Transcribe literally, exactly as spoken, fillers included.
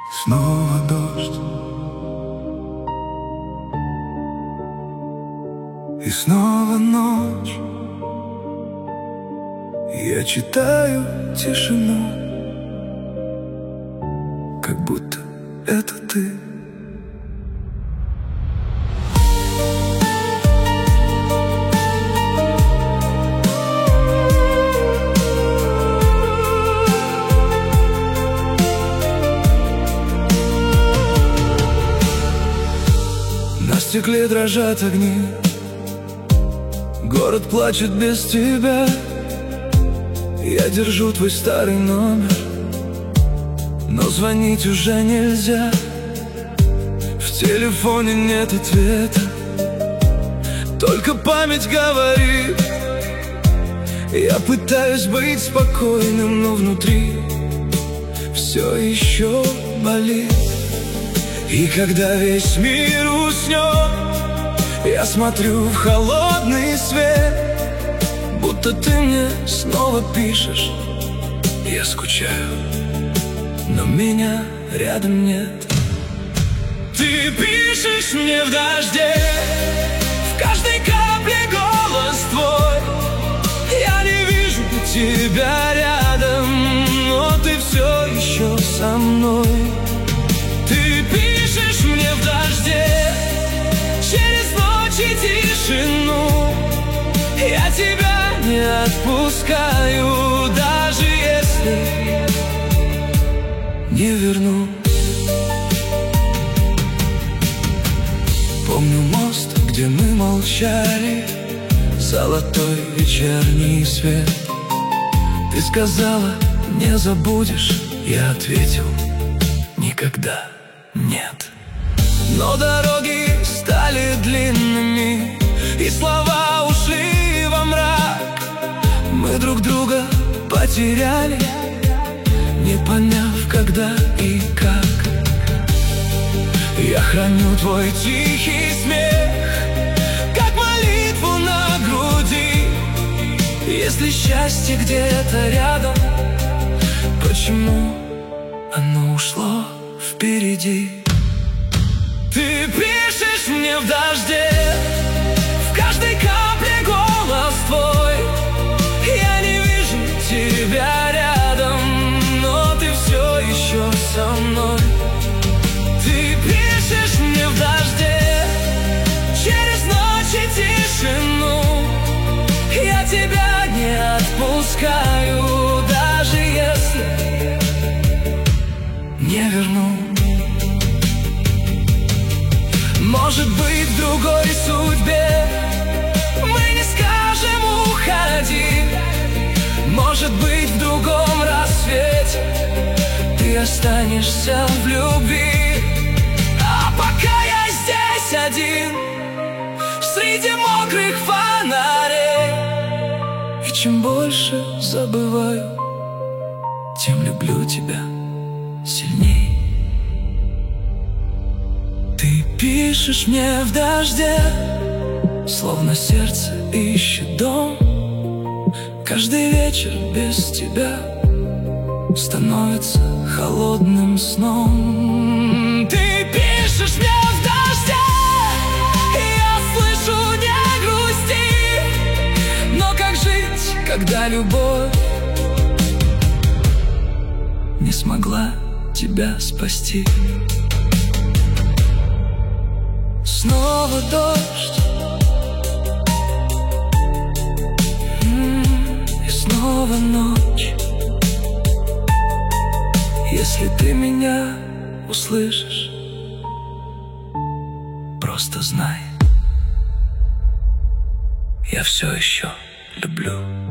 Снова дождь, и снова ночь. Я читаю тишину, как будто это ты. На стекле дрожат огни, город плачет без тебя. Я держу твой старый номер, но звонить уже нельзя. В телефоне нет ответа, только память говорит. Я пытаюсь быть спокойным, но внутри все еще болит. И когда весь мир уснет, я смотрю в холодный свет, будто ты мне снова пишешь. Я скучаю, но меня рядом нет. Ты пишешь мне в дожде, в каждой капле голос твой. Я не вижу тебя рядом, но ты все еще со мной. Ты пишешь мне в дожде, через ночь и тишину. Я тебя не отпускаю, даже если не верну. Помню мост, где мы молчали, золотой вечерний свет. Ты сказала, не забудешь, я ответил, никогда нет. Но дороги стали длинными, и слова ушли во мрак. Мы друг друга потеряли, не поняв, когда и как. Я храню твой тихий смех, как молитву на груди. Если счастье где-то рядом, почему оно ушло впереди? Ты пишешь мне в дожде, в каждой капле голос твой. Я не вижу тебя рядом, но ты все еще со мной. Ты пишешь мне в дожде, через ночь и тишину. Я тебя не отпускаю, даже если не верну. Может быть, в другой судьбе мы не скажем уходи. Может быть, в другом рассвете ты останешься в любви. А пока я здесь один, среди мокрых фонарей, и чем больше забываю, тем люблю тебя сильней. Ты пишешь мне в дожде, словно сердце ищет дом. Каждый вечер без тебя становится холодным сном. Ты пишешь мне в дожде, и я слышу, не грусти. Но как жить, когда любовь не смогла тебя спасти? Снова дождь, м-м, и снова ночь. Если ты меня услышишь, просто знай, я все еще люблю.